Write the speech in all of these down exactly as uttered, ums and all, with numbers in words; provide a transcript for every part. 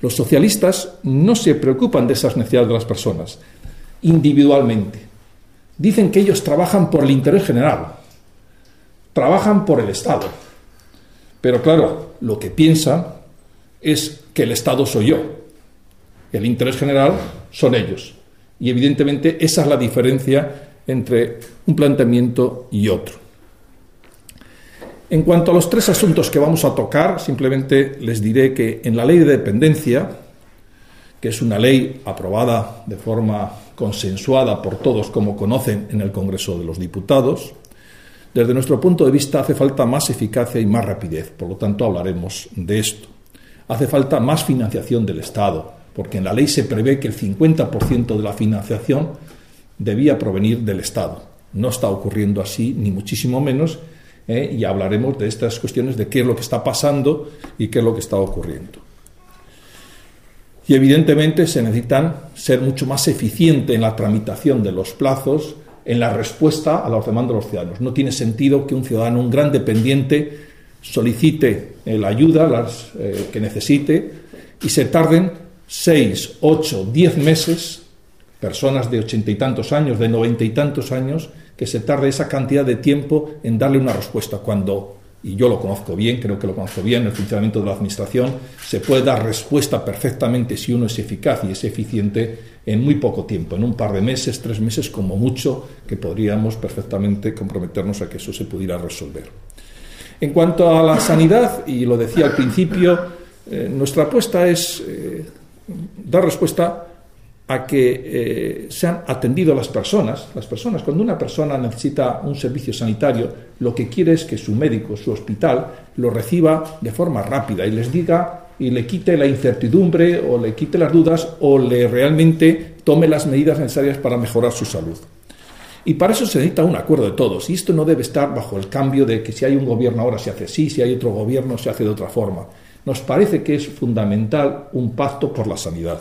Los socialistas no se preocupan de esas necesidades de las personas individualmente. Dicen que ellos trabajan por el interés general, trabajan por el Estado. Pero claro, lo que piensan es que el Estado soy yo, el interés general son ellos. Y evidentemente esa es la diferencia entre un planteamiento y otro. En cuanto a los tres asuntos que vamos a tocar, simplemente les diré que en la ley de dependencia, que es una ley aprobada de forma consensuada por todos, como conocen, en el Congreso de los Diputados, desde nuestro punto de vista hace falta más eficacia y más rapidez, por lo tanto hablaremos de esto. Hace falta más financiación del Estado, porque en la ley se prevé que el cincuenta por ciento de la financiación debía provenir del Estado. No está ocurriendo así, ni muchísimo menos, ¿eh? Y hablaremos de estas cuestiones, de qué es lo que está pasando y qué es lo que está ocurriendo. Y evidentemente se necesitan ser mucho más eficientes en la tramitación de los plazos, en la respuesta a los demandas de los ciudadanos. No tiene sentido que un ciudadano, un gran dependiente, solicite eh, la ayuda las, eh, que necesite y se tarden seis, ocho, diez meses, personas de ochenta y tantos años, de noventa y tantos años, que se tarde esa cantidad de tiempo en darle una respuesta, cuando, y yo lo conozco bien, creo que lo conozco bien, el funcionamiento de la Administración, se puede dar respuesta perfectamente si uno es eficaz y es eficiente en muy poco tiempo, en un par de meses, tres meses como mucho, que podríamos perfectamente comprometernos a que eso se pudiera resolver. En cuanto a la sanidad, y lo decía al principio, eh, nuestra apuesta es eh, dar respuesta a que eh, sean atendido las personas. Las personas, cuando una persona necesita un servicio sanitario, lo que quiere es que su médico, su hospital, lo reciba de forma rápida y les diga y le quite la incertidumbre o le quite las dudas o le realmente tome las medidas necesarias para mejorar su salud. Y para eso se necesita un acuerdo de todos. Y esto no debe estar bajo el cambio de que si hay un gobierno ahora se hace así, si hay otro gobierno se hace de otra forma. Nos parece que es fundamental un pacto por la sanidad.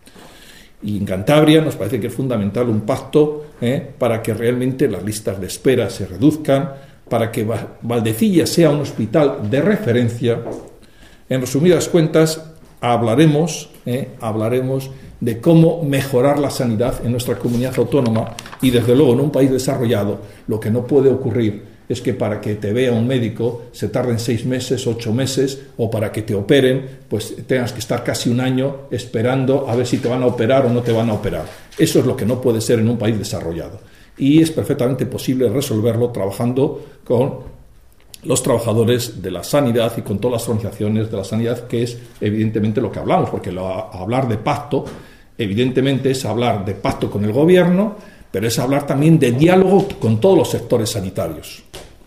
Y en Cantabria nos parece que es fundamental un pacto eh, para que realmente las listas de espera se reduzcan, para que Valdecilla sea un hospital de referencia. En resumidas cuentas, hablaremos, eh, hablaremos de cómo mejorar la sanidad en nuestra comunidad autónoma y, desde luego, en un país desarrollado, lo que no puede ocurrir es que para que te vea un médico se tarden seis meses, ocho meses, o para que te operen, pues tengas que estar casi un año esperando a ver si te van a operar o no te van a operar. Eso es lo que no puede ser en un país desarrollado. Y es perfectamente posible resolverlo trabajando con los trabajadores de la sanidad y con todas las organizaciones de la sanidad, que es evidentemente lo que hablamos, porque lo, hablar de pacto, evidentemente es hablar de pacto con el gobierno, pero es hablar también de diálogo con todos los sectores sanitarios.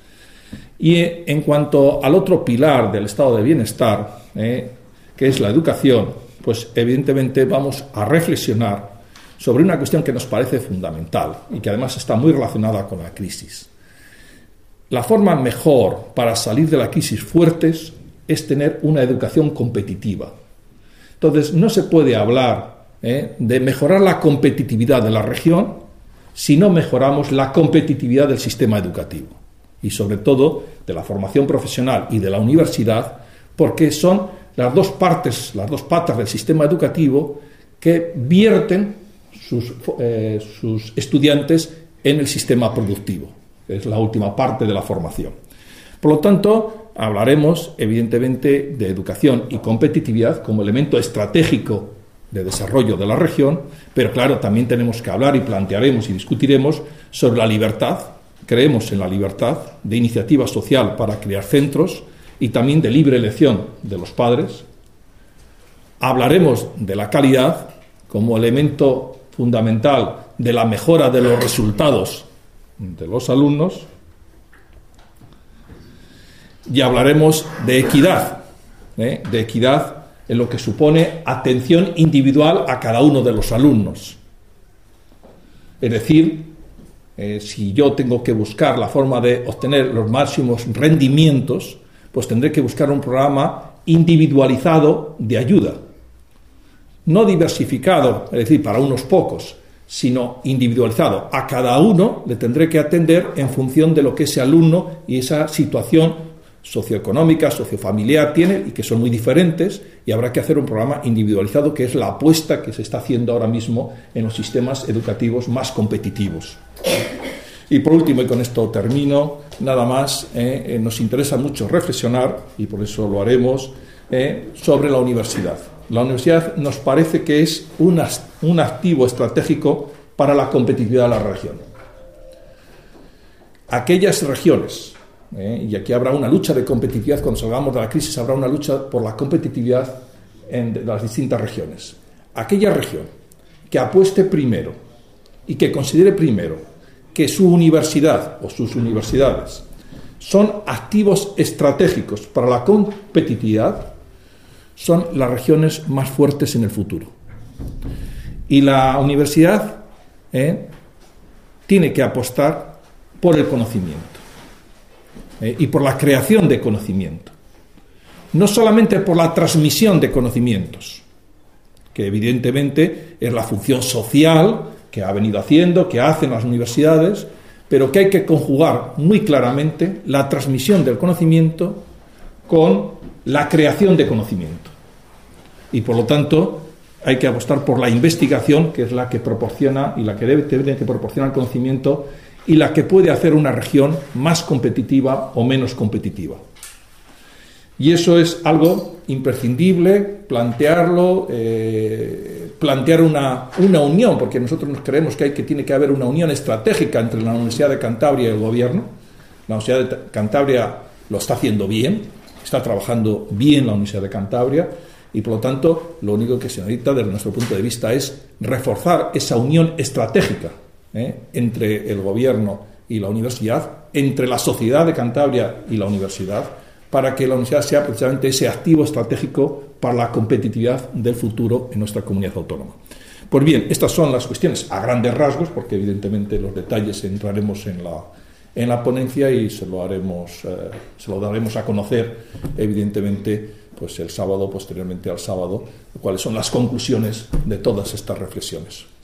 Y en cuanto al otro pilar del estado de bienestar, eh, que es la educación, pues evidentemente vamos a reflexionar sobre una cuestión que nos parece fundamental y que además está muy relacionada con la crisis. La forma mejor para salir de la crisis fuertes es tener una educación competitiva. Entonces, no se puede hablar eh, de mejorar la competitividad de la región si no mejoramos la competitividad del sistema educativo y, sobre todo, de la formación profesional y de la universidad, porque son las dos partes, las dos patas del sistema educativo que vierten sus, eh, sus estudiantes en el sistema productivo. Es la última parte de la formación. Por lo tanto, hablaremos, evidentemente, de educación y competitividad como elemento estratégico de desarrollo de la región, pero claro, también tenemos que hablar y plantearemos y discutiremos sobre la libertad. Creemos en la libertad de iniciativa social para crear centros y también de libre elección de los padres. Hablaremos de la calidad como elemento fundamental de la mejora de los resultados de los alumnos, y hablaremos de equidad, ¿eh? de equidad en lo que supone atención individual a cada uno de los alumnos. Es decir, eh, si yo tengo que buscar la forma de obtener los máximos rendimientos, pues tendré que buscar un programa individualizado de ayuda, no diversificado, es decir, para unos pocos, sino individualizado. A cada uno le tendré que atender en función de lo que ese alumno y esa situación socioeconómica, sociofamiliar tiene y que son muy diferentes, y habrá que hacer un programa individualizado, que es la apuesta que se está haciendo ahora mismo en los sistemas educativos más competitivos. Y por último, y con esto termino, nada más, eh, eh, nos interesa mucho reflexionar, y por eso lo haremos, eh, sobre la universidad. La universidad nos parece que es un, un activo estratégico para la competitividad de la región. Aquellas regiones, eh, y aquí habrá una lucha de competitividad, cuando salgamos de la crisis habrá una lucha por la competitividad en de las distintas regiones. Aquella región que apueste primero y que considere primero que su universidad o sus universidades son activos estratégicos para la competitividad, son las regiones más fuertes en el futuro. Y la universidad eh, tiene que apostar por el conocimiento eh, y por la creación de conocimiento. No solamente por la transmisión de conocimientos, que evidentemente es la función social que ha venido haciendo, que hacen las universidades, pero que hay que conjugar muy claramente la transmisión del conocimiento con la creación de conocimiento. Y por lo tanto hay que apostar por la investigación, que es la que proporciona y la que debe, debe que proporcionar conocimiento y la que puede hacer una región más competitiva o menos competitiva. Y eso es algo imprescindible, plantearlo, eh, plantear una, una unión, porque nosotros nos creemos que, hay, que tiene que haber una unión estratégica entre la Universidad de Cantabria y el Gobierno. La Universidad de Cantabria lo está haciendo bien, está trabajando bien la Universidad de Cantabria, y por lo tanto lo único que se necesita desde nuestro punto de vista es reforzar esa unión estratégica ¿eh? entre el Gobierno y la Universidad, entre la sociedad de Cantabria y la Universidad, para que la universidad sea precisamente ese activo estratégico para la competitividad del futuro en nuestra comunidad autónoma. Pues bien, estas son las cuestiones a grandes rasgos, porque evidentemente los detalles entraremos en la, en la ponencia y se lo haremos, eh, se lo daremos a conocer, evidentemente, pues el sábado, posteriormente al sábado, cuáles son las conclusiones de todas estas reflexiones.